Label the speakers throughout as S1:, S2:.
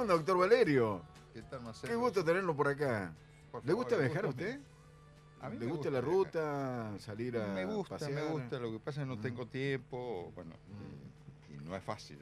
S1: onda, doctor Valerio?
S2: ¿Qué tal, Marcelo?
S1: Qué gusto tenerlo por acá.
S2: Por
S1: ¿Le
S2: favor,
S1: gusta
S2: el
S1: viajar a
S2: gusto
S1: usted?
S2: A mí
S1: ¿Le
S2: me
S1: gusta la
S2: viajar.
S1: ruta, salir a
S2: Me
S1: pasear?
S2: gusta. Lo que pasa es que no tengo tiempo, bueno,
S1: Mm.
S2: y no es fácil.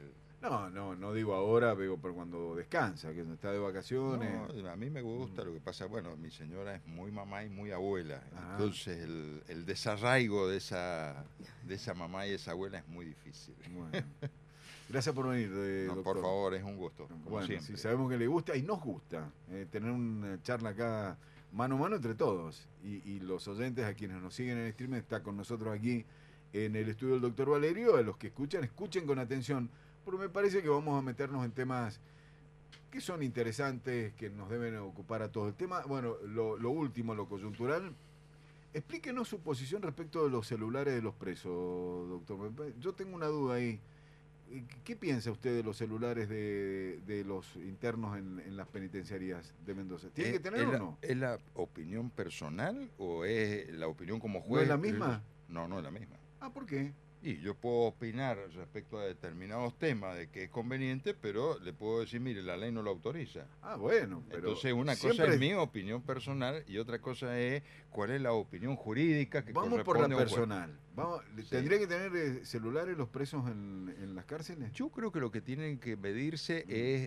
S1: No digo ahora, digo, pero cuando descansa, que está de vacaciones.
S2: No, a mí me gusta, lo que pasa, bueno, mi señora es muy mamá y muy abuela,
S1: Ah.
S2: entonces el desarraigo de esa mamá y esa abuela es muy difícil.
S1: Bueno. Gracias por venir,
S2: No,
S1: doctor.
S2: por favor, es un gusto, como
S1: Bueno,
S2: siempre.
S1: sí, sabemos que le gusta y nos gusta tener una charla acá mano a mano entre todos. Y los oyentes, a quienes nos siguen en el stream, está con nosotros aquí en el estudio del doctor Valerio. A los que escuchen con atención, porque me parece que vamos a meternos en temas que son interesantes, que nos deben ocupar a todos. El tema, bueno, lo último, lo coyuntural. Explíquenos su posición respecto de los celulares de los presos, doctor. Yo tengo una duda ahí. ¿Qué piensa usted de los celulares de los internos en las penitenciarías de Mendoza? ¿Tiene que tener o no?
S2: ¿Es la opinión personal o es la opinión como
S1: ¿No
S2: juez?
S1: es la misma?
S2: No es la misma.
S1: Ah, ¿por qué?
S2: Y yo puedo opinar respecto a determinados temas de que es conveniente, pero le puedo decir, mire, la ley no lo autoriza.
S1: Ah, bueno, pero
S2: entonces una cosa es mi opinión personal y otra cosa es cuál es la opinión jurídica que
S1: vamos por la personal. Sí. ¿Tendría que tener celulares los presos en las cárceles?
S2: Yo creo que lo que tienen que medirse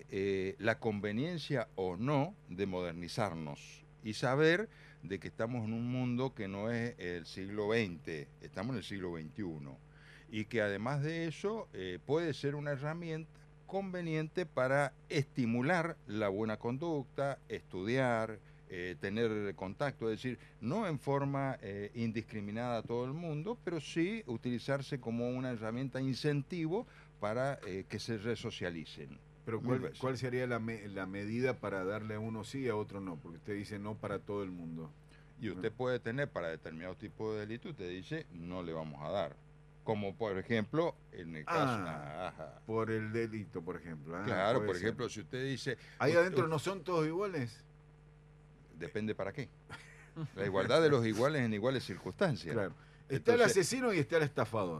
S2: es la conveniencia o no de modernizarnos y saber de que estamos en un mundo que no es el siglo XX, estamos en el siglo XXI. Y que además de eso puede ser una herramienta conveniente para estimular la buena conducta, estudiar, tener contacto, es decir, no en forma indiscriminada a todo el mundo, pero sí utilizarse como una herramienta incentivo para que se resocialicen.
S1: Pero ¿cuál sería la medida para darle a uno sí y a otro no? Porque usted dice no para todo el mundo.
S2: Y usted puede tener para determinado tipo de delito, usted dice no le vamos a dar. Como por ejemplo, en el caso...
S1: por el delito, por ejemplo.
S2: Claro, por ejemplo, si usted dice...
S1: ¿Ahí adentro no son todos iguales?
S2: Depende para qué. La igualdad de los iguales en iguales circunstancias.
S1: Claro. Está el asesino y está el estafador.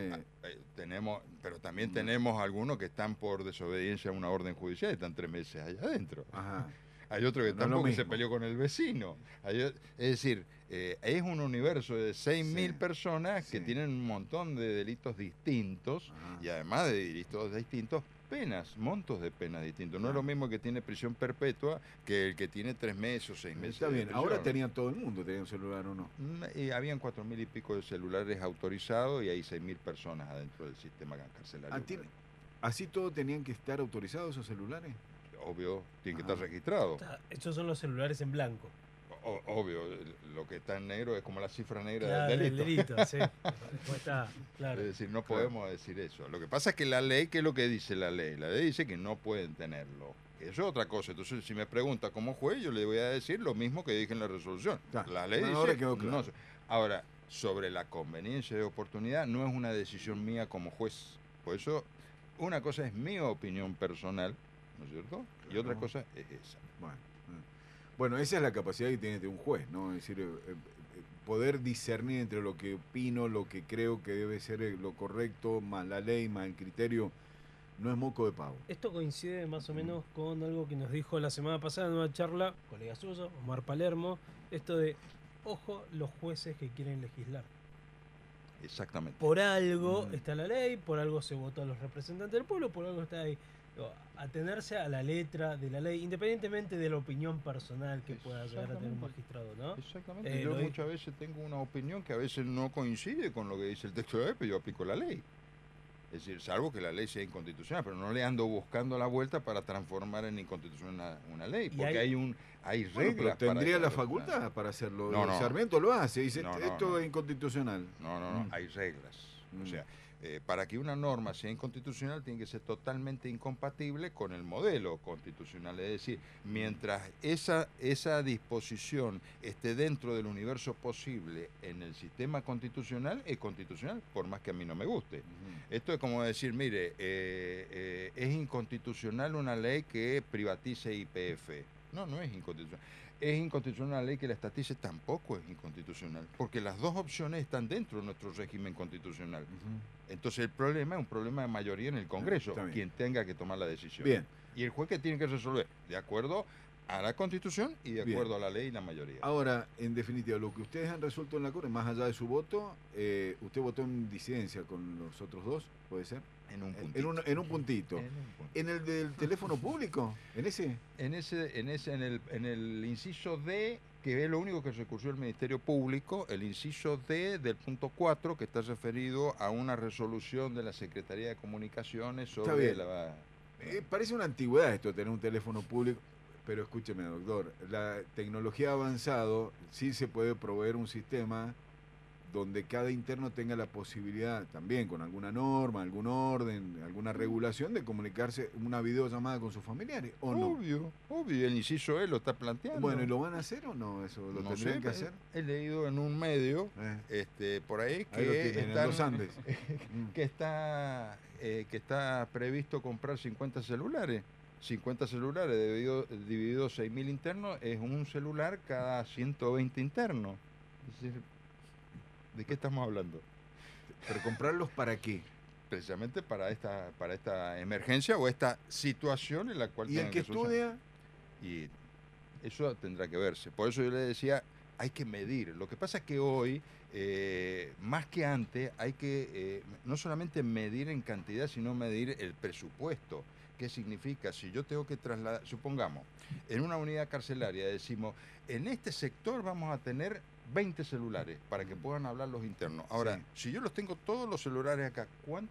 S2: Pero también tenemos algunos que están por desobediencia a una orden judicial y están 3 meses allá adentro.
S1: Ajá.
S2: Hay otro que están porque se peleó con el vecino. Es decir, es un universo de 6.000 personas que tienen un montón de delitos distintos y además de delitos distintos, penas, montos de penas distintos. No es lo mismo que tiene prisión perpetua que el que tiene 3 meses o 6 meses.
S1: Está bien, ahora tenía todo el mundo, tenía un celular o no.
S2: Habían 4.000 y pico de celulares autorizados y hay 6.000 personas adentro del sistema carcelario.
S1: ¿Así todos tenían que estar autorizados esos celulares?
S2: Obvio, tienen que estar registrados.
S3: Estos son los celulares en blanco.
S2: Obvio, lo que está en negro es como la cifra negra del delito.
S3: Sí. Está, claro.
S2: Es decir, no podemos decir eso. Lo que pasa es que la ley, ¿qué es lo que dice la ley? La ley dice que no pueden tenerlo. Que eso es otra cosa. Entonces, si me pregunta como juez, yo le voy a decir lo mismo que dije en la resolución. La ley dice...
S1: Ahora quedó claro.
S2: Ahora, sobre la conveniencia de oportunidad, no es una decisión mía como juez. Por eso, una cosa es mi opinión personal, ¿no es cierto? Y otra cosa es esa.
S1: Bueno, esa es la capacidad que tiene de un juez, ¿no? Es decir, poder discernir entre lo que opino, lo que creo que debe ser lo correcto, más la ley, más el criterio, no es moco de pavo.
S3: Esto coincide más o menos con algo que nos dijo la semana pasada en una charla, colega suyo, Omar Palermo, esto de, ojo, los jueces que quieren legislar.
S2: Exactamente.
S3: Por algo está la ley, por algo se votó a los representantes del pueblo, por algo está ahí. Atenerse a la letra de la ley, independientemente de la opinión personal que pueda llegar a tener un magistrado, ¿no?
S2: Exactamente. Yo muchas veces tengo una opinión que a veces no coincide con lo que dice el texto de la ley, pero yo aplico la ley. Es decir, salvo que la ley sea inconstitucional, pero no le ando buscando la vuelta para transformar en inconstitucional una ley, porque hay reglas.
S1: Pero tendría la facultad para hacerlo.
S2: No.
S1: Sarmiento lo hace, dice, esto es inconstitucional.
S2: No, hay reglas. O sea, para que una norma sea inconstitucional tiene que ser totalmente incompatible con el modelo constitucional. Es decir, mientras esa disposición esté dentro del universo posible en el sistema constitucional, es constitucional, por más que a mí no me guste. Esto es como decir, mire, es inconstitucional una ley que privatice YPF. No es inconstitucional. Es inconstitucional la ley que la estatice, tampoco es inconstitucional, porque las dos opciones están dentro de nuestro régimen constitucional. Entonces el problema es un problema de mayoría en el Congreso, quien tenga que tomar la decisión.
S1: Bien,
S2: Y el juez que tiene que resolver, de acuerdo a la Constitución y de
S1: Bien.
S2: acuerdo a la ley y la mayoría.
S1: Ahora, en definitiva, lo que ustedes han resuelto en la Corte, más allá de su voto, usted votó en disidencia con los otros dos, ¿puede ser?
S2: En un puntito.
S1: En un puntito.
S2: En un puntito.
S1: ¿En el del teléfono público? ¿En ese?
S2: En el inciso D, que es lo único que recurrió el Ministerio Público, el inciso D del punto 4, que está referido a una resolución de la Secretaría de Comunicaciones sobre
S1: bien.
S2: la...
S1: Parece una antigüedad esto, tener un teléfono público, pero escúcheme, doctor, la tecnología ha avanzado, sí se puede proveer un sistema donde cada interno tenga la posibilidad, también con alguna norma, algún orden, alguna regulación, de comunicarse una videollamada con sus familiares, ¿o no?
S2: Obvio, el inciso E lo está planteando.
S1: Bueno, ¿y lo van a hacer o no? ¿Eso lo
S2: No
S1: tendrían
S2: sé,
S1: que hacer?
S2: he leído en un medio por ahí
S1: Ahí lo
S2: que
S1: tienen, en los Andes.
S2: que está previsto comprar 50 celulares. 50 celulares dividido 6.000 internos es un celular cada 120 internos. Es decir, ¿de qué estamos hablando?
S1: ¿Pero comprarlos para qué?
S2: Precisamente para esta emergencia o esta situación en la cual
S1: ¿Y el
S2: tengan
S1: que
S2: solucionar.
S1: estudia?
S2: Y eso tendrá que verse. Por eso yo le decía, hay que medir. Lo que pasa es que hoy, más que antes, hay que no solamente medir en cantidad, sino medir el presupuesto. ¿Qué significa? Si yo tengo que trasladar, supongamos, en una unidad carcelaria decimos, en este sector vamos a tener 20 celulares para que puedan hablar los internos. Ahora,
S1: Sí.
S2: si yo los tengo todos los celulares acá,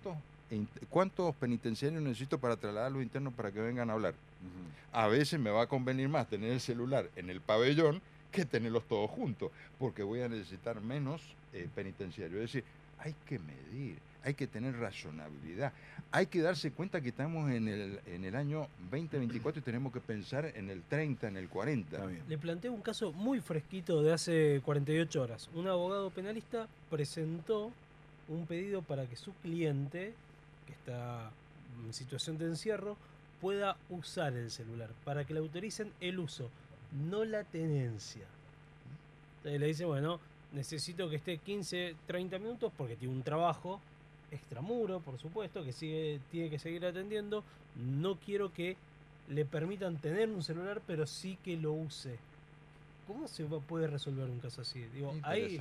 S2: ¿cuántos penitenciarios necesito para trasladar a los internos para que vengan a hablar? A veces me va a convenir más tener el celular en el pabellón que tenerlos todos juntos, porque voy a necesitar menos penitenciarios. Es decir, hay que medir, hay que tener razonabilidad, hay que darse cuenta que estamos en el año 2024 y tenemos que pensar en el 30, en el 40.
S1: Está bien.
S3: Le planteo un caso muy fresquito de hace 48 horas. Un abogado penalista presentó un pedido para que su cliente, que está en situación de encierro, pueda usar el celular, para que le autoricen el uso, no la tenencia. Entonces le dice, bueno, necesito que esté 15, 30 minutos porque tiene un trabajo extramuro, por supuesto, que tiene que seguir atendiendo. No quiero que le permitan tener un celular, pero sí que lo use. ¿Cómo puede resolver un caso así? Digo,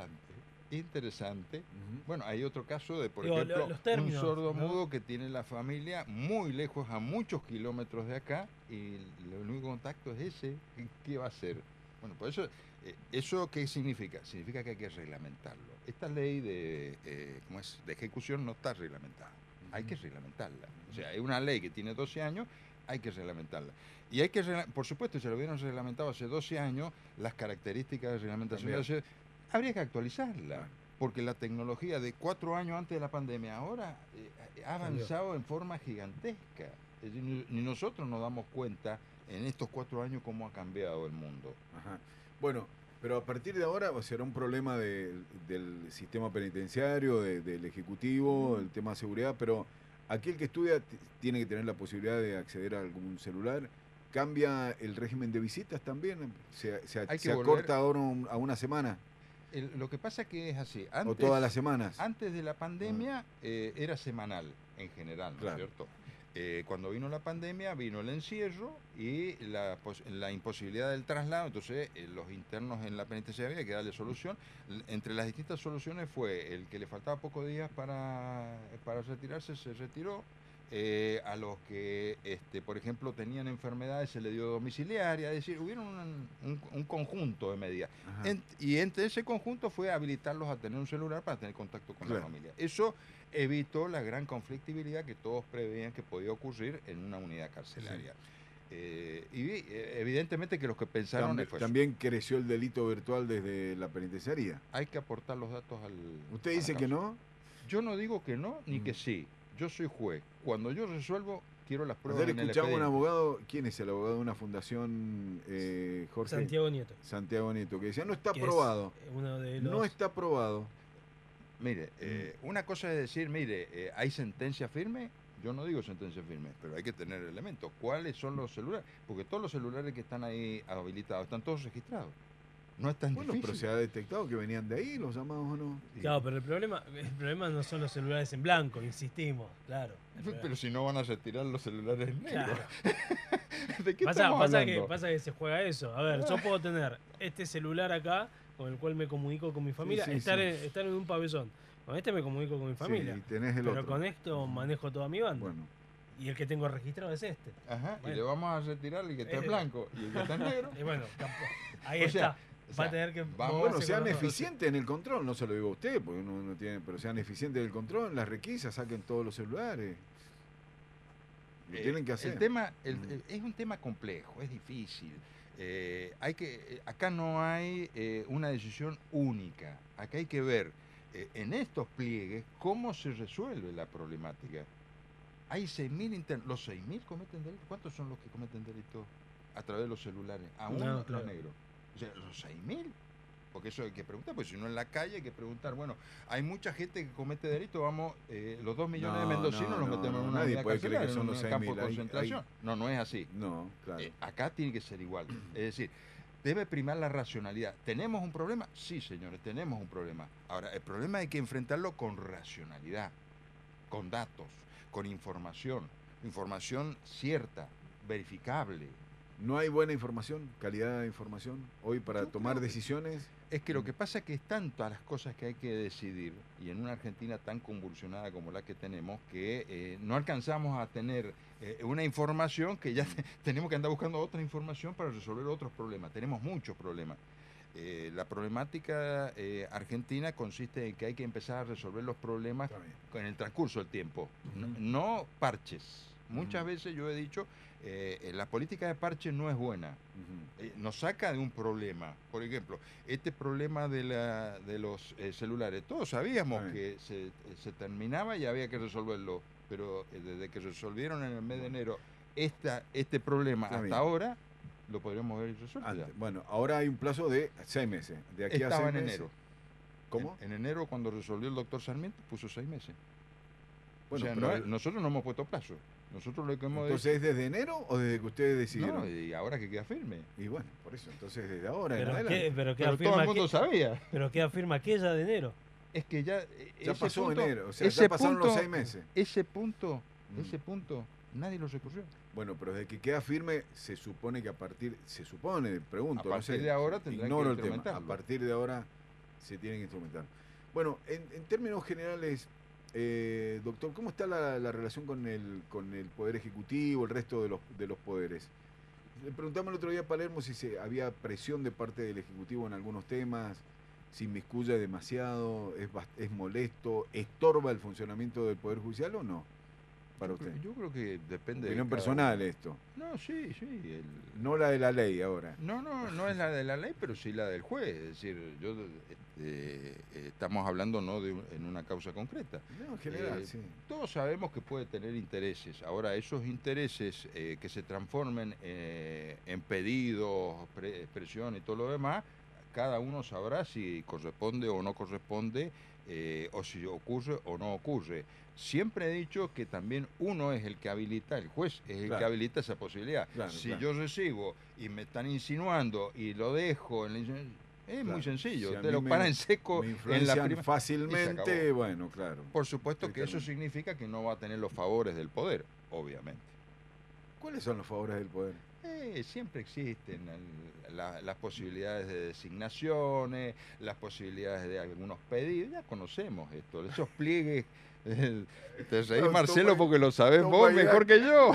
S2: Interesante.
S1: Ujú.
S2: Bueno, hay otro caso de, por
S3: Digo,
S2: ejemplo,
S3: los términos,
S2: un sordo
S3: ¿no?
S2: mudo que tiene la familia muy lejos, a muchos kilómetros de acá, y el único contacto es ese. ¿Qué va a hacer? Bueno, por eso, ¿eso qué significa? Significa que hay que reglamentarlo. Esta ley de ejecución no está reglamentada. Hay que reglamentarla. O sea, hay una ley que tiene 12 años, hay que reglamentarla. Y hay que, por supuesto, si lo hubieran reglamentado hace 12 años, las características de reglamentación habría que actualizarla, porque la tecnología de 4 años antes de la pandemia ahora ha avanzado en forma gigantesca. Es decir, ni nosotros nos damos cuenta en estos 4 años cómo ha cambiado el mundo.
S1: Ajá. Bueno, pero a partir de ahora será un problema del sistema penitenciario, del Ejecutivo, el tema de seguridad, pero aquel que estudia tiene que tener la posibilidad de acceder a algún celular. ¿Cambia el régimen de visitas también? ¿Se acorta ahora a una semana?
S2: Lo que pasa que es así.
S1: ¿O todas las semanas?
S2: Antes de la pandemia era semanal en general, ¿no es cierto? Cuando vino la pandemia, vino el encierro y la imposibilidad del traslado. Entonces, los internos en la penitenciaria había que darle solución. Entre las distintas soluciones fue el que le faltaba pocos días para retirarse, se retiró. A los que, por ejemplo, tenían enfermedades se le dio domiciliaria, es decir, hubieron un conjunto de medidas. Y entre ese conjunto fue habilitarlos a tener un celular para tener contacto con la familia. Eso evitó la gran conflictividad que todos preveían que podía ocurrir en una unidad carcelaria. Y evidentemente que los que pensaron...
S1: También creció el delito virtual desde la penitenciaría.
S2: Hay que aportar los datos al...
S1: ¿Usted dice que no?
S2: Yo no digo que no, ni que sí. Yo soy juez. Cuando yo resuelvo, quiero las pruebas
S1: Ayer
S2: en el
S1: escuchaba
S2: expediente.
S1: un abogado, ¿quién es el abogado de una fundación, Jorge?
S3: Santiago Nieto.
S1: Santiago Nieto, que decía, no está aprobado. No está aprobado.
S2: Mire, una cosa es decir, mire, ¿hay sentencia firme? Yo no digo sentencia firme, pero hay que tener elementos. ¿Cuáles son los celulares? Porque todos los celulares que están ahí habilitados están todos registrados. No es tan
S1: Bueno,
S2: difícil.
S1: pero se ha detectado que venían de ahí los llamados o no.
S3: Claro, pero el problema no son los celulares en blanco, insistimos, claro.
S2: Pero si no van a retirar los celulares negros.
S3: Claro.
S2: ¿De qué
S3: Pasa,
S2: estamos hablando?
S3: pasa que se juega eso. A ver, yo puedo tener este celular acá con el cual me comunico con mi familia,
S1: sí,
S3: estar,
S1: sí.
S3: estar en un pabellón. Con este me comunico con mi familia.
S1: Sí, y tenés el
S3: pero
S1: otro.
S3: con esto manejo toda mi banda.
S1: Bueno,
S3: Y el que tengo registrado es este.
S2: Ajá,
S3: Bueno.
S2: y le vamos a retirar el que está en
S3: Eh,
S2: blanco y el que está en negro.
S3: Y bueno, ahí
S2: O
S3: está.
S2: sea,
S3: Va a tener que.
S2: vamos-
S1: bueno,
S3: moverse
S1: sean
S3: con nosotros.
S1: eficientes en el control, no se lo digo a usted, porque uno no tiene, pero sean eficientes en el control, en las requisas, saquen todos los celulares. Lo tienen que hacer.
S2: El tema
S1: Mm.
S2: es un tema complejo, es difícil. Acá no hay una decisión única. Acá hay que ver en estos pliegues cómo se resuelve la problemática. Hay 6.000 los 6.000 cometen delitos. ¿Cuántos son los que cometen delitos a través de los celulares? Aún
S3: No,
S2: los
S3: claro.
S2: negros. O sea, los 6.000. Porque eso hay que preguntar, porque si no en la calle hay que preguntar, bueno, hay mucha gente que comete delitos, vamos, los 2 millones de
S1: No,
S2: mendocinos
S1: no,
S2: los
S1: no,
S2: metemos en
S1: no,
S2: una
S1: nadie
S2: unidad
S1: puede creer que
S2: carcelaria,
S1: son
S2: en
S1: los
S2: un campo
S1: 6.000,
S2: de concentración. No, no es así.
S1: No, claro.
S2: Acá tiene que ser igual. Es decir, debe primar la racionalidad. ¿Tenemos un problema? Sí, señores, tenemos un problema. Ahora, el problema hay que enfrentarlo con racionalidad, con datos, con información cierta, verificable.
S1: No hay buena información, calidad de información hoy para
S2: Yo
S1: tomar
S2: creo que-
S1: decisiones.
S2: Es que lo que pasa es que es tantas las cosas que hay que decidir, y en una Argentina tan convulsionada como la que tenemos, que no alcanzamos a tener una información que ya tenemos que andar buscando otra información para resolver otros problemas. Tenemos muchos problemas. La problemática argentina consiste en que hay que empezar a resolver los problemas
S1: Está bien.
S2: en el transcurso del tiempo,
S1: Ujú.
S2: no parches. Muchas
S1: Ujú.
S2: veces yo he dicho, la política de parches no es buena.
S1: Ujú.
S2: Nos saca de un problema. Por ejemplo, este problema de los celulares, todos sabíamos
S1: Está
S2: que se terminaba y había que resolverlo, pero desde que resolvieron en el mes de enero este problema
S1: Está
S2: hasta
S1: bien.
S2: ahora, lo podríamos haber resuelto ya.
S1: Bueno, ahora hay un plazo de 6 meses. De aquí a
S2: Estaba
S1: 6
S2: en
S1: meses.
S2: enero.
S1: ¿Cómo?
S2: En enero, cuando resolvió el doctor Sarmiento, puso 6 meses.
S1: Bueno,
S2: o sea,
S1: pero
S2: nosotros no hemos puesto plazo. Nosotros lo que hemos
S1: entonces ¿es desde enero o desde que ustedes decidieron?
S2: no, y ahora que queda firme.
S1: Y bueno, por eso, entonces desde ahora en
S3: Pero
S1: adelante.
S3: qué
S2: Pero todo
S3: afirma
S2: el mundo sabía.
S3: pero qué afirma aquella de enero.
S2: Es que ya,
S1: Ya
S2: ese
S1: pasó
S2: punto-
S1: enero, o sea,
S2: ese
S1: ya pasaron los
S2: punto-
S1: 6 meses.
S2: Ese punto,
S1: Mm.
S2: nadie lo recurrió.
S1: Bueno, pero desde que queda firme, se supone que pregunto,
S2: A
S1: no
S2: partir
S1: sé,
S2: de ahora tendrán que
S1: ignoro el tema. A
S2: instrumentarlo.
S1: partir de ahora se tiene que instrumentar. Bueno, en términos generales, doctor, ¿cómo está la relación con el Poder Ejecutivo, el resto de los poderes? Le preguntamos el otro día a Palermo si había presión de parte del Ejecutivo en algunos temas, si inmiscuye demasiado, es molesto, estorba el funcionamiento del Poder Judicial o no, para usted.
S2: Yo creo que depende
S1: Opinión
S2: de cada
S1: personal
S2: uno.
S1: esto,
S2: No, sí.
S1: no la de la ley ahora.
S2: No es la de la ley, pero sí la del juez. Es decir, estamos hablando no en una causa concreta.
S1: No, en general, sí.
S2: Todos sabemos que puede tener intereses. Ahora, esos intereses que se transformen en pedidos, expresión y todo lo demás, cada uno sabrá si corresponde o no corresponde, o si ocurre o no ocurre. Siempre he dicho que también uno es el que habilita, el juez es el
S1: Claro.
S2: que habilita esa posibilidad.
S1: Claro,
S2: Si
S1: claro.
S2: yo recibo y me están insinuando y lo dejo, es
S1: Claro.
S2: muy sencillo.
S1: Si a
S2: te
S1: mí
S2: lo
S1: me-
S2: para en seco
S1: Me
S2: en la
S1: influencian
S2: primera.
S1: fácilmente, bueno, claro.
S2: Por supuesto que eso
S1: Estrictamente.
S2: significa que no va a tener los favores del poder, obviamente.
S1: ¿Cuáles son los favores del poder?
S2: Siempre existen las posibilidades de designaciones, las posibilidades de algunos pedidos, ya conocemos esto, esos pliegues. Te reís,
S1: No,
S2: Marcelo,
S1: toma-
S2: porque lo sabés
S1: toma
S2: vos
S1: idea.
S2: mejor que yo.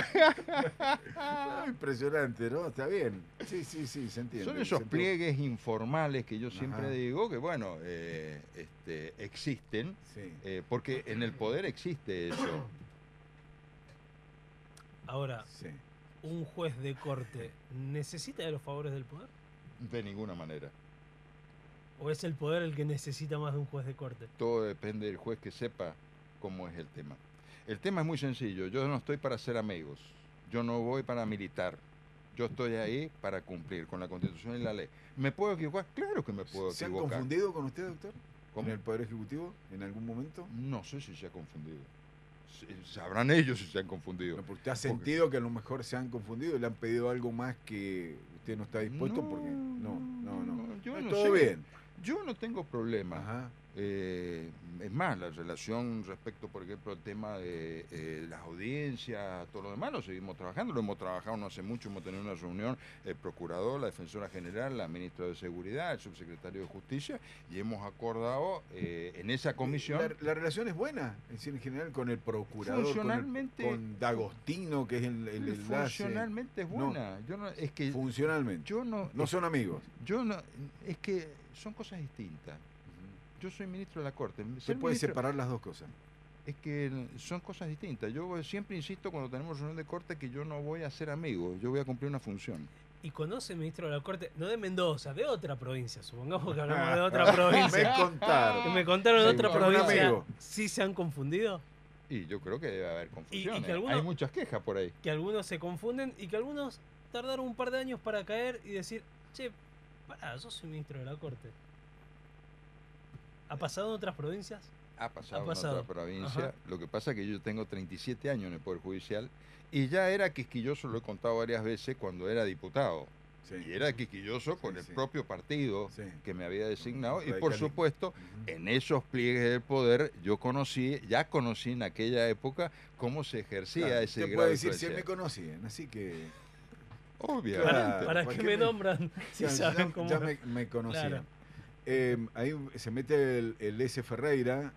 S1: Ah, impresionante, ¿no? Está bien. Sí, se entiende.
S2: Son esos
S1: Se entiende.
S2: pliegues informales que yo siempre
S1: Ajá.
S2: digo que, bueno, existen,
S1: Sí.
S2: porque en el poder existe eso.
S3: Ahora,
S1: Sí.
S3: ¿un juez de corte necesita de los favores del poder?
S2: De ninguna manera.
S3: ¿O es el poder el que necesita más de un juez de corte?
S2: Todo depende del juez que sepa cómo es el tema. El tema es muy sencillo. Yo no estoy para ser amigos. Yo no voy para militar. Yo estoy ahí para cumplir con la Constitución y la ley. ¿Me puedo equivocar? Claro que me puedo
S1: ¿Se han
S2: equivocar.
S1: confundido con usted, doctor?
S2: ¿Cómo?
S1: ¿En el Poder Ejecutivo en algún momento?
S2: No sé si se ha confundido. Sabrán ellos si se han confundido.
S1: No, porque usted ha
S2: Porque-
S1: sentido que a lo mejor se han confundido y le han pedido algo más que usted no está dispuesto porque no.
S2: Yo no
S1: todo
S2: sé.
S1: bien.
S2: Yo no tengo problema.
S1: Ajá.
S2: Es más, la relación respecto, por ejemplo, al tema de las audiencias, todo lo demás, lo seguimos trabajando. Lo hemos trabajado no hace mucho, hemos tenido una reunión, el procurador, la defensora general, la ministra de Seguridad, el subsecretario de Justicia, y hemos acordado en esa comisión...
S1: La relación es buena, es decir, en general, con el procurador,
S2: Funcionalmente...
S1: con D'Agostino, que es el enlace.
S2: Funcionalmente es buena. Yo no, es que
S1: funcionalmente. No son amigos.
S2: Yo no, es que son cosas distintas. Yo soy ministro de la Corte.
S1: Se puede separar las dos cosas.
S2: Es que son cosas distintas. Yo siempre insisto cuando tenemos reunión de Corte que yo no voy a ser amigo, yo voy a cumplir una función.
S3: ¿Y conoce el ministro de la Corte, no de Mendoza, de otra provincia? Supongamos que hablamos de otra provincia.
S1: Me
S3: Que me contaron de otra provincia.
S1: amigo.
S3: ¿Sí se han confundido?
S2: Y yo creo que debe haber confusión.
S3: que algunos-
S2: Hay muchas quejas por ahí.
S3: Que algunos se confunden y que algunos tardaron un par de años para caer y decir, che, pará, yo soy ministro de la Corte. ¿Ha pasado en otras provincias?
S2: Ha pasado
S3: Ha pasado.
S2: en otra provincia.
S3: Ajá.
S2: Lo que pasa es que yo tengo 37 años en el Poder Judicial y ya era quisquilloso, lo he contado varias veces, cuando era diputado.
S1: Sí.
S2: Y era quisquilloso con
S1: Sí,
S2: el
S1: sí.
S2: propio partido
S1: Sí.
S2: que me había designado. Y por
S1: Radicalismo.
S2: supuesto, en esos pliegues del poder, ya conocí en aquella época cómo se ejercía
S1: Claro,
S2: ese
S1: usted
S2: grado
S1: puede
S2: de
S1: decir, si
S2: influencia.
S1: me conocían, así que...
S2: Obviamente.
S1: Claro.
S3: ¿Para
S1: ¿para
S3: qué
S1: qué
S3: me
S1: me-
S3: nombran si
S1: Ya,
S3: saben
S1: ya-
S3: cómo?
S1: ya me conocían.
S3: Claro.
S1: Ahí se mete el S. Ferreira,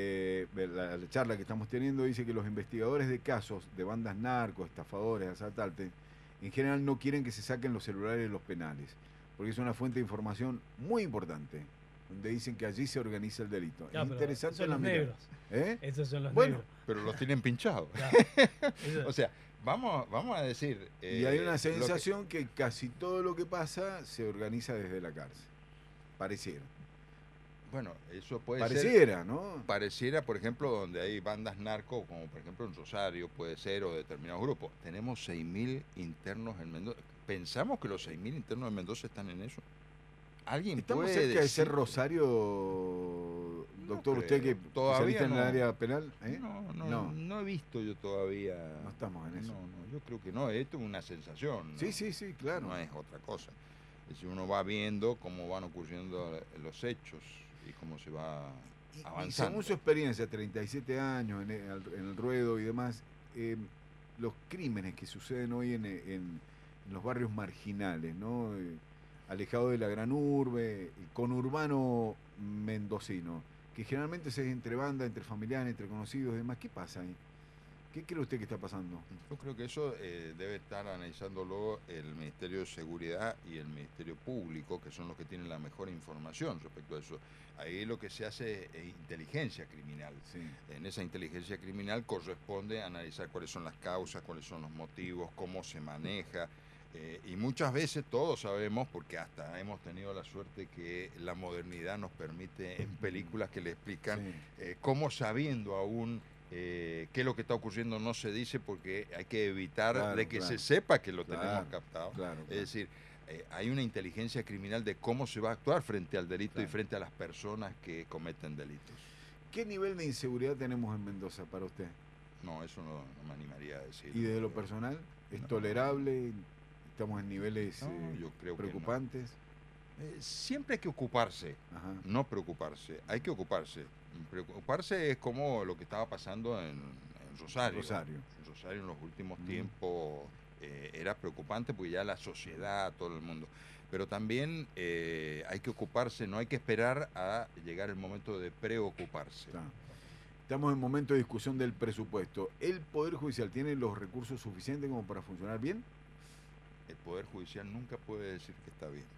S1: la charla que estamos teniendo, dice que los investigadores de casos de bandas narcos, estafadores, asaltantes, en general no quieren que se saquen los celulares de los penales, porque es una fuente de información muy importante, donde dicen que allí se organiza el delito.
S3: Ya,
S1: es
S3: pero
S1: interesante
S3: son
S1: la
S3: los
S1: mirada.
S3: negros.
S1: ¿Eh?
S3: Esos son los
S1: Bueno,
S3: negros.
S2: Pero los tienen pinchados.
S3: Claro. Eso-
S2: O sea, vamos a decir...
S1: Y hay una
S2: lo que-
S1: sensación que casi todo lo que pasa se organiza desde la cárcel. Pareciera.
S2: Bueno, eso puede ser...
S1: Pareciera, ¿no?
S2: Pareciera, por ejemplo, donde hay bandas narcos, como por ejemplo en Rosario, puede ser, o determinados grupos. Tenemos 6.000 internos en Mendoza. ¿Pensamos que los 6.000 internos en Mendoza están en eso? ¿Alguien
S1: Estamos
S2: puede
S1: cerca de ser
S2: decir?
S1: Rosario, doctor,
S2: No
S1: usted que
S2: creo. Todavía
S1: especialista en el
S2: no.
S1: área penal. ¿Eh?
S2: No he visto yo todavía...
S1: No estamos en eso.
S2: No, yo creo que no, esto es una sensación. ¿no?
S1: Sí, claro.
S2: No es otra cosa. Es decir, uno va viendo cómo van ocurriendo los hechos y cómo se va
S1: Y
S2: avanzando.
S1: según su experiencia, 37 años en el ruedo y demás, los crímenes que suceden hoy en los barrios marginales, ¿no? Alejado de la gran urbe, el conurbano mendocino, que generalmente se es entre bandas, entre familiares, entre conocidos y demás. ¿Qué pasa ahí? ¿Qué cree usted que está pasando?
S2: Yo creo que eso debe estar analizándolo el Ministerio de Seguridad y el Ministerio Público, que son los que tienen la mejor información respecto a eso. Ahí lo que se hace es inteligencia criminal.
S1: Sí.
S2: En esa inteligencia criminal corresponde analizar cuáles son las causas, cuáles son los motivos, cómo se maneja. Y muchas veces todos sabemos, porque hasta hemos tenido la suerte que la modernidad nos permite en películas que le explican
S1: Sí.
S2: cómo sabiendo aún qué es lo que está ocurriendo no se dice, porque hay que evitar
S1: Claro,
S2: de que
S1: claro.
S2: se sepa que lo
S1: Claro,
S2: tenemos captado.
S1: claro.
S2: Es decir, hay una inteligencia criminal de cómo se va a actuar frente al delito
S1: Claro.
S2: y frente a las personas que cometen delitos.
S1: ¿Qué nivel de inseguridad tenemos en Mendoza para usted?
S2: No, eso no me animaría a decir.
S1: ¿Y desde lo personal? ¿Es
S2: No.
S1: tolerable? ¿Estamos en niveles
S2: No, yo creo que no.
S1: preocupantes?
S2: Siempre hay que ocuparse,
S1: Ajá.
S2: no preocuparse. Hay que ocuparse. Preocuparse es como lo que estaba pasando en Rosario. En Rosario en los últimos tiempos era preocupante porque ya la sociedad, todo el mundo. Pero también hay que ocuparse, no hay que esperar a llegar el momento de preocuparse.
S1: Está. Estamos en momento de discusión del presupuesto. ¿El Poder Judicial tiene los recursos suficientes como para funcionar bien?
S2: El Poder Judicial nunca puede decir que está bien.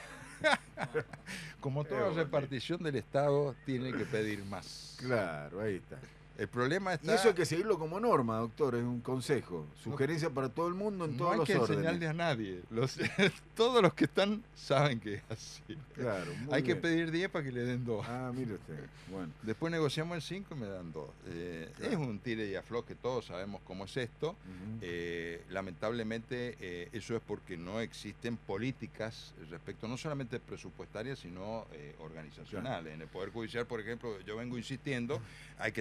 S2: Como toda
S1: bonito.
S2: repartición del Estado, tiene que pedir más.
S1: Claro, ahí está.
S2: El problema
S1: Y
S2: está...
S1: eso hay que seguirlo como norma, doctor, es un consejo. Sugerencia para todo el mundo en
S2: no
S1: todos
S2: hay
S1: los
S2: que
S1: órdenes.
S2: enseñarle a nadie. Todos los que están saben que es así.
S1: Claro, muy
S2: Hay que
S1: bien.
S2: pedir 10 para que le den 2.
S1: Ah, mire usted. Bueno,
S2: Después negociamos el 5 y me dan 2.
S1: Claro.
S2: Es un tire y afloje, todos sabemos cómo es esto.
S1: ujú.
S2: Lamentablemente eso es porque no existen políticas respecto no solamente presupuestarias, sino organizacionales. En el Poder Judicial, por ejemplo, yo vengo insistiendo, hay que tener una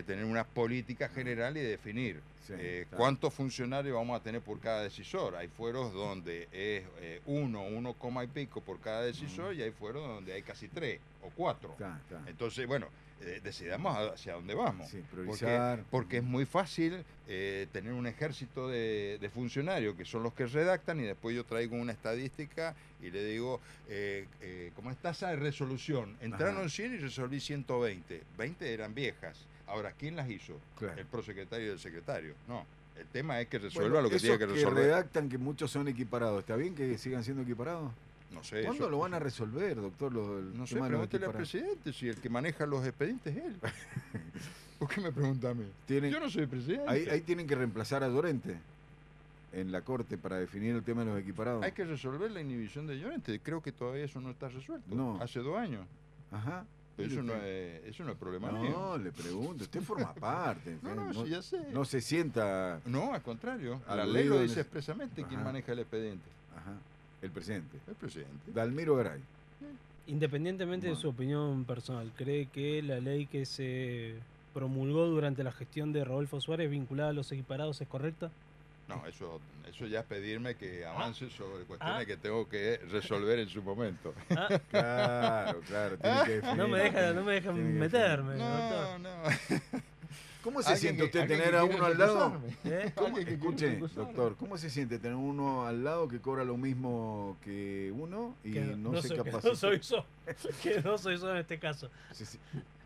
S2: una política general y definir
S1: Sí, claro.
S2: cuántos funcionarios vamos a tener por cada decisor. Hay fueros donde es 1 coma y pico por cada decisor, y hay fueros donde hay casi 3 o 4.
S1: Está.
S2: Entonces, bueno, decidamos hacia dónde vamos.
S1: Sí, priorizar.
S2: Porque es muy fácil tener un ejército de funcionarios que son los que redactan, y después yo traigo una estadística y le digo, como es tasa de resolución, entraron
S1: Ajá.
S2: 100 y resolví 120. 20 eran viejas. Ahora, ¿quién las hizo?
S1: Claro.
S2: El prosecretario y el secretario. No, el tema es que
S1: Bueno,
S2: resuelva lo que
S1: esos
S2: tiene que resolver.
S1: redactan que muchos son equiparados. ¿Está bien que sigan siendo equiparados?
S2: No sé.
S1: ¿Cuándo
S2: eso-
S1: lo van a resolver, doctor? El
S2: No sé,
S1: tema de los
S2: pregúntele al
S1: equiparados?
S2: presidente si el que maneja los expedientes es él. ¿Por qué me pregunta a mí?
S1: Tienen-
S2: Yo no soy presidente.
S1: Ahí tienen que reemplazar a Llorente en la corte para definir el tema de los equiparados.
S2: Hay que resolver la inhibición de Llorente. Creo que todavía eso no está resuelto.
S1: No.
S2: Hace 2 años.
S1: Ajá.
S2: Pero
S1: Mire
S2: eso
S1: usted.
S2: no es problema
S1: No,
S2: mío.
S1: le pregunto. Usted forma parte.
S2: No, sí, ya sé.
S1: no se sienta.
S2: No, al contrario. La
S1: Aludido
S2: ley lo
S1: en
S2: dice
S1: ese-
S2: expresamente quién
S1: Ajá.
S2: maneja el expediente.
S1: Ajá. El presidente.
S2: El presidente.
S1: Dalmiro Garay.
S3: Independientemente de
S1: Bueno.
S3: su opinión personal, ¿cree que la ley que se promulgó durante la gestión de Rodolfo Suárez vinculada a los equiparados es correcta?
S2: No, eso ya es pedirme que avance sobre cuestiones que tengo que resolver en su momento.
S3: Ah,
S1: Claro. Tiene que definir.
S3: no me dejan
S1: Tiene que
S3: meterme,
S2: No,
S3: doctor.
S2: no.
S1: ¿Cómo se siente usted
S2: alguien
S1: tener
S2: que
S1: a
S2: quiere
S1: uno al lado?
S2: recusarme.
S3: ¿Eh?
S1: ¿Cómo-
S2: Alguien que
S1: escuche,
S2: quiere recusarme.
S1: doctor, ¿cómo se siente tener uno al lado que cobra lo mismo que uno y
S3: Que
S1: no se
S3: soy, que
S1: capacita?
S3: no soy yo. Que no soy yo en este caso.
S1: Sí.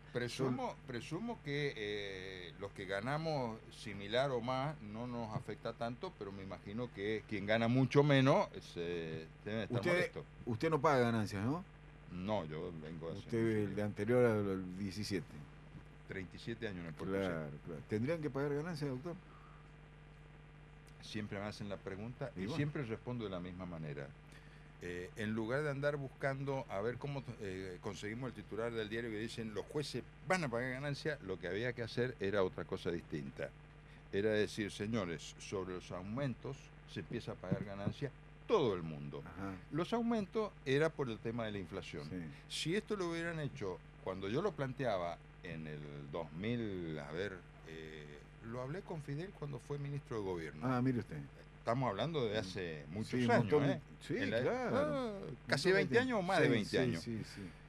S2: Presumo que los que ganamos similar o más no nos afecta tanto, pero me imagino que quien gana mucho menos debe estar molesto.
S1: Usted no paga ganancias, ¿no?
S2: No, yo vengo hace
S1: Usted el de anterior al 17.
S2: 37 años en el Puerto
S1: Claro. ¿Tendrían que pagar ganancias, doctor?
S2: Siempre me hacen la pregunta
S1: Y
S2: y
S1: bueno.
S2: siempre respondo de la misma manera. En lugar de andar buscando a ver cómo conseguimos el titular del diario que dicen los jueces van a pagar ganancias, lo que había que hacer era otra cosa distinta. Era decir, señores, sobre los aumentos se empieza a pagar ganancias todo el mundo.
S1: Ajá.
S2: Los aumentos era por el tema de la inflación.
S1: Sí.
S2: Si esto lo hubieran hecho cuando yo lo planteaba en el 2000, lo hablé con Fidel cuando fue ministro de gobierno.
S1: Ah, mire usted.
S2: Estamos hablando de hace muchos
S1: Sí, un
S2: años,
S1: montón-
S2: ¿eh?
S1: Sí,
S2: En la-
S1: claro.
S2: casi 20 años o más de
S1: Sí,
S2: 20
S1: sí,
S2: años.
S1: Sí.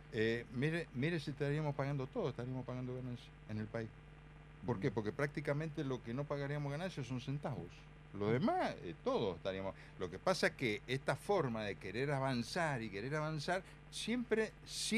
S2: Mire si estaríamos pagando todo, estaríamos pagando ganancias en el país. ¿Por qué? Porque prácticamente lo que no pagaríamos ganancias son centavos. Lo demás, todos estaríamos. Lo que pasa es que esta forma de querer avanzar siempre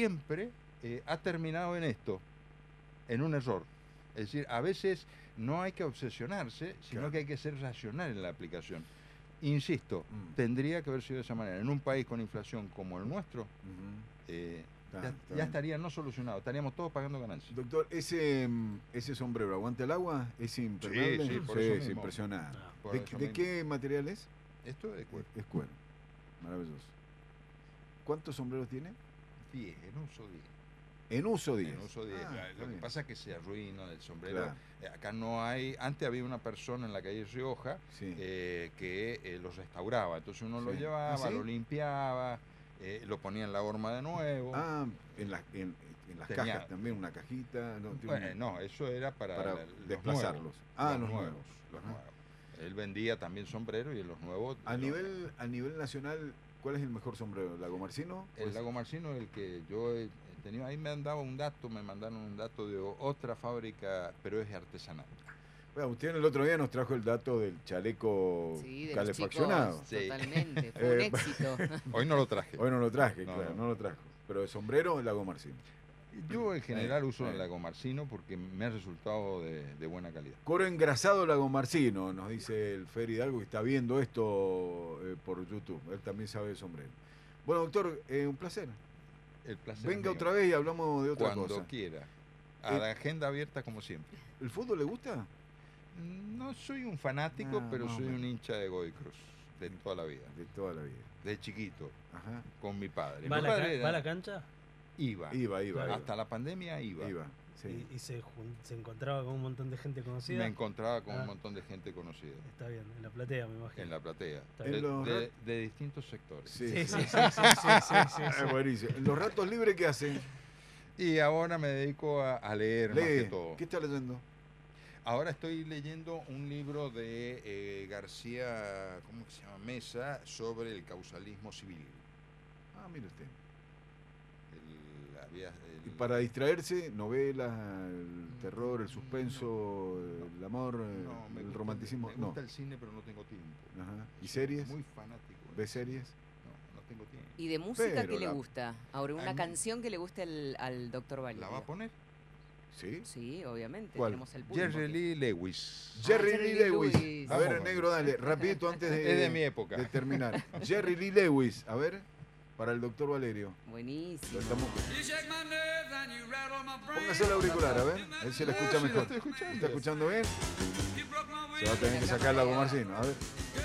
S2: ha terminado en esto, en un error. Es decir, a veces no hay que obsesionarse, sino
S1: Claro.
S2: que hay que ser racional en la aplicación. Insisto,
S1: Mm.
S2: tendría que haber sido de esa manera. En un país con inflación como el nuestro,
S1: Ujú. Está
S2: ya
S1: bien.
S2: estaría no solucionado, estaríamos todos pagando ganancias.
S1: Doctor, ese sombrero aguanta el agua, es impermeable.
S2: Sí, por eso
S1: es
S2: mismo.
S1: impresionante.
S3: No.
S2: Por
S1: ¿De,
S2: eso
S1: de
S2: mismo.
S1: qué material es?
S2: Esto es de cuero.
S1: Es cuero. Maravilloso. ¿Cuántos sombreros tiene?
S2: 10, en uso 10.
S1: En uso 10.
S2: En uso 10.
S1: Ah, está
S2: Lo que
S1: bien.
S2: pasa es que se arruina el sombrero.
S1: Claro.
S2: Acá no hay. Antes había una persona en la calle Rioja
S1: Sí.
S2: que los restauraba. Entonces uno lo
S1: Sí.
S2: llevaba,
S1: ¿Ah, sí?
S2: lo limpiaba, lo ponía en la horma de nuevo.
S1: Ah, en las
S2: Tenía-
S1: cajas también, una cajita. No, tiene
S2: Bueno, no, eso era para
S1: para desplazarlos. Ah, los nuevos.
S2: los
S1: Ajá.
S2: nuevos. Él vendía también sombreros y en los nuevos.
S1: A nivel nacional, ¿cuál es el mejor sombrero? ¿Lagomarcino?
S2: El
S1: Pues-
S2: Lago Marcino, el que yo he tenido, ahí me mandaron un dato de otra fábrica, pero es artesanal.
S1: Bueno, usted el otro día nos trajo el dato del chaleco
S4: Sí, de los
S1: calefaccionado.
S4: chicos,
S2: Sí.
S4: totalmente. Fue un éxito.
S2: Hoy no lo traje.
S1: Hoy no lo traje,
S2: No,
S1: claro,
S2: no.
S1: no lo trajo. Pero de sombrero, el Lagomarcino.
S2: Yo en general uso
S1: bien.
S2: el Lago Marcino porque me ha resultado de buena calidad.
S1: Cuero engrasado Lagomarcino, nos dice el Fer Hidalgo, que está viendo esto por YouTube. Él también sabe de sombrero. Bueno, doctor, un placer.
S2: El placer.
S1: Venga
S2: es mío.
S1: otra vez y hablamos de otra
S2: Cuando
S1: cosa.
S2: quiera. A la agenda abierta como siempre.
S1: ¿El fútbol le gusta?
S2: No soy un fanático,
S1: Ah,
S2: pero
S1: más o
S2: soy un
S1: menos.
S2: hincha de Godoy Cruz. De toda la vida.
S1: De toda la vida.
S2: De chiquito.
S1: Ajá.
S2: Con mi padre.
S3: ¿Va a
S2: Mi
S3: la,
S2: padre
S3: ¿va a la
S2: era-
S3: cancha?
S2: Iba.
S1: Iba.
S2: Hasta la pandemia iba.
S1: Sí.
S3: Y se encontraba con un montón de gente conocida.
S2: Me encontraba con
S3: Ah.
S2: un montón de gente conocida
S3: Está bien, en la platea me imagino.
S2: en la platea.
S3: Está
S2: De,
S1: bien. En los
S2: de distintos sectores.
S1: Sí,
S3: Sí,
S1: sí.
S3: sí, sí.
S1: Es buenísimo. ¿En los ratos libres qué hacen?
S2: Y ahora me dedico a leer más que
S1: Lee.
S2: todo.
S1: ¿Qué está leyendo?
S2: Ahora estoy leyendo un libro de García, ¿cómo que se llama? Mesa, sobre el causalismo civil.
S1: Ah, mire usted. Y
S2: El-
S1: para distraerse, novelas, el terror, el suspenso, el amor,
S2: no, me
S1: el
S2: gusta-
S1: romanticismo.
S2: Me
S1: No.
S2: gusta el cine, pero no tengo tiempo.
S1: Ajá. ¿Y
S2: Soy
S1: series?
S2: Muy fanático.
S1: ¿Ves series?
S2: No, no tengo tiempo.
S4: ¿Y de música
S1: Pero
S4: qué le
S1: la-
S4: gusta? Ahora,
S2: A
S4: una
S2: mí-
S4: canción que le guste al doctor Valerio.
S2: ¿La va a poner?
S1: Sí.
S4: Sí, obviamente.
S1: ¿Cuál?
S4: Tenemos el público.
S2: Jerry
S4: aquí.
S2: Lee Lewis.
S1: Jerry
S4: Jerry
S1: Lee
S4: Lee
S1: Lewis.
S4: Lewis.
S1: A ver,
S2: Vamos,
S1: negro, dale, rapidito antes
S2: Es de mi época.
S1: de terminar. Jerry Lee Lewis, a ver, para el doctor Valerio.
S4: Buenísimo.
S1: Lo estamos... Póngase el auricular, a ver si lo escucha
S2: Sí,
S1: mejor.
S2: lo estoy escuchando.
S1: ¿Está escuchando bien? Se va a tener que sacar la Marcino, a ver.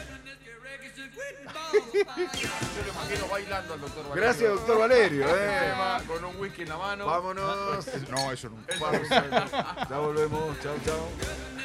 S5: Yo lo imagino bailando al doctor Valerio.
S1: Gracias, doctor Valerio.
S5: Con un whisky en la mano.
S1: Vámonos.
S2: No, eso nunca.
S1: Ya volvemos. Chao, chao.